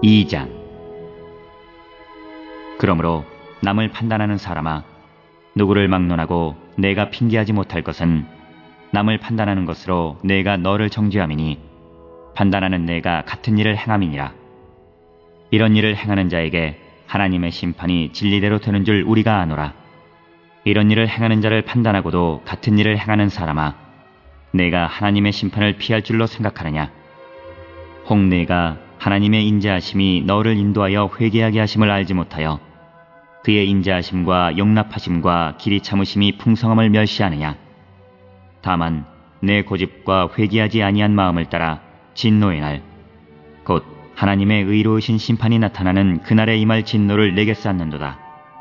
2장. 그러므로 남을 판단하는 사람아, 누구를 막론하고 내가 핑계하지 못할 것은 남을 판단하는 것으로 내가 너를 정죄함이니 판단하는 내가 같은 일을 행함이니라. 이런 일을 행하는 자에게 하나님의 심판이 진리대로 되는 줄 우리가 아노라. 이런 일을 행하는 자를 판단하고도 같은 일을 행하는 사람아, 내가 하나님의 심판을 피할 줄로 생각하느냐? 혹 내가 하나님의 인자하심이 너를 인도하여 회개하게 하심을 알지 못하여 그의 인자하심과 용납하심과 길이 참으심이 풍성함을 멸시하느냐? 다만 내 고집과 회개하지 아니한 마음을 따라 진노의 날, 곧 하나님의 의로우신 심판이 나타나는 그날에 임할 진노를 내게 쌓는도다.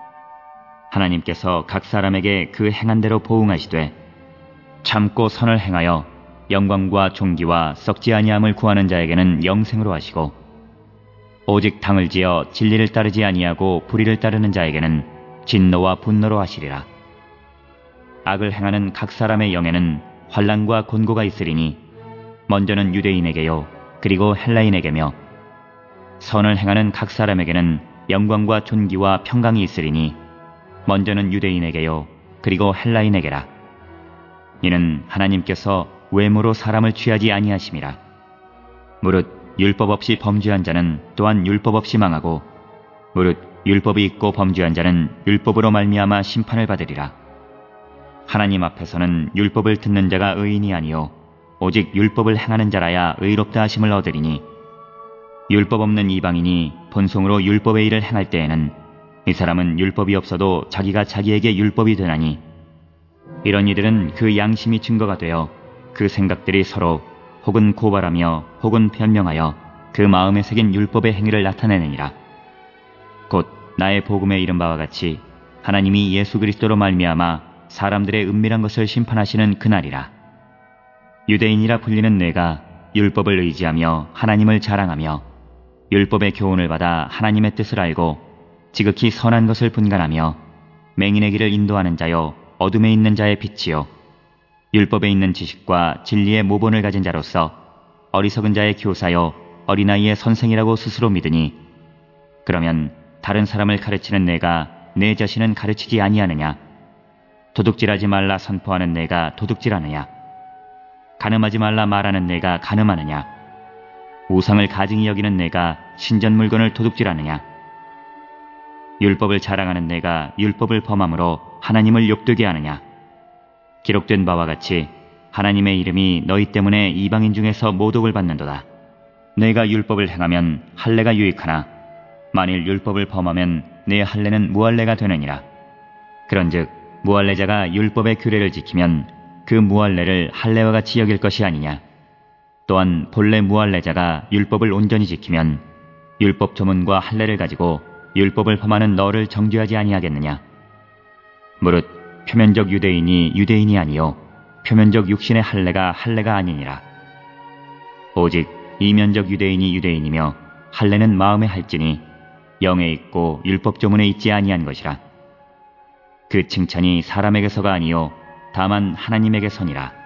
하나님께서 각 사람에게 그 행한 대로 보응하시되 참고 선을 행하여 영광과 존귀와 썩지 아니함을 구하는 자에게는 영생으로 하시고, 오직 당을 지어 진리를 따르지 아니하고 불의를 따르는 자에게는 진노와 분노로 하시리라. 악을 행하는 각 사람의 영에는 환난과 곤고가 있으리니 먼저는 유대인에게요 그리고 헬라인에게며, 선을 행하는 각 사람에게는 영광과 존귀와 평강이 있으리니 먼저는 유대인에게요 그리고 헬라인에게라. 이는 하나님께서 외모로 사람을 취하지 아니하심이라. 무릇 율법 없이 범죄한 자는 또한 율법 없이 망하고, 무릇 율법이 있고 범죄한 자는 율법으로 말미암아 심판을 받으리라. 하나님 앞에서는 율법을 듣는 자가 의인이 아니요 오직 율법을 행하는 자라야 의롭다 하심을 얻으리니, 율법 없는 이방인이 본성으로 율법의 일을 행할 때에는 이 사람은 율법이 없어도 자기가 자기에게 율법이 되나니, 이런 이들은 그 양심이 증거가 되어 그 생각들이 서로 혹은 고발하며 혹은 변명하여 그 마음에 새긴 율법의 행위를 나타내느니라. 곧 나의 복음에 이른 바와 같이 하나님이 예수 그리스도로 말미암아 사람들의 은밀한 것을 심판하시는 그날이라. 유대인이라 불리는 내가 율법을 의지하며 하나님을 자랑하며 율법의 교훈을 받아 하나님의 뜻을 알고 지극히 선한 것을 분간하며 맹인의 길을 인도하는 자여 어둠에 있는 자의 빛이요 율법에 있는 지식과 진리의 모본을 가진 자로서 어리석은 자의 교사여 어린아이의 선생이라고 스스로 믿으니, 그러면 다른 사람을 가르치는 내가 내 자신은 가르치지 아니하느냐? 도둑질하지 말라 선포하는 내가 도둑질하느냐? 간음하지 말라 말하는 내가 간음하느냐? 우상을 가증히 여기는 내가 신전 물건을 도둑질하느냐? 율법을 자랑하는 내가 율법을 범함으로 하나님을 욕되게 하느냐? 기록된 바와 같이 하나님의 이름이 너희 때문에 이방인 중에서 모독을 받는도다. 내가 율법을 행하면 할례가 유익하나 만일 율법을 범하면 내 할례는 무할례가 되느니라. 그런즉 무할례자가 율법의 규례를 지키면 그 무할례를 할례와 같이 여길 것이 아니냐. 또한 본래 무할례자가 율법을 온전히 지키면 율법 조문과 할례를 가지고 율법을 범하는 너를 정죄하지 아니하겠느냐. 무릇 표면적 유대인이 유대인이 아니요 표면적 육신의 할례가 할례가 아니니라. 오직 이면적 유대인이 유대인이며 할례는 마음에 할지니 영에 있고 율법 조문에 있지 아니한 것이라. 그 칭찬이 사람에게서가 아니요 다만 하나님에게서니라.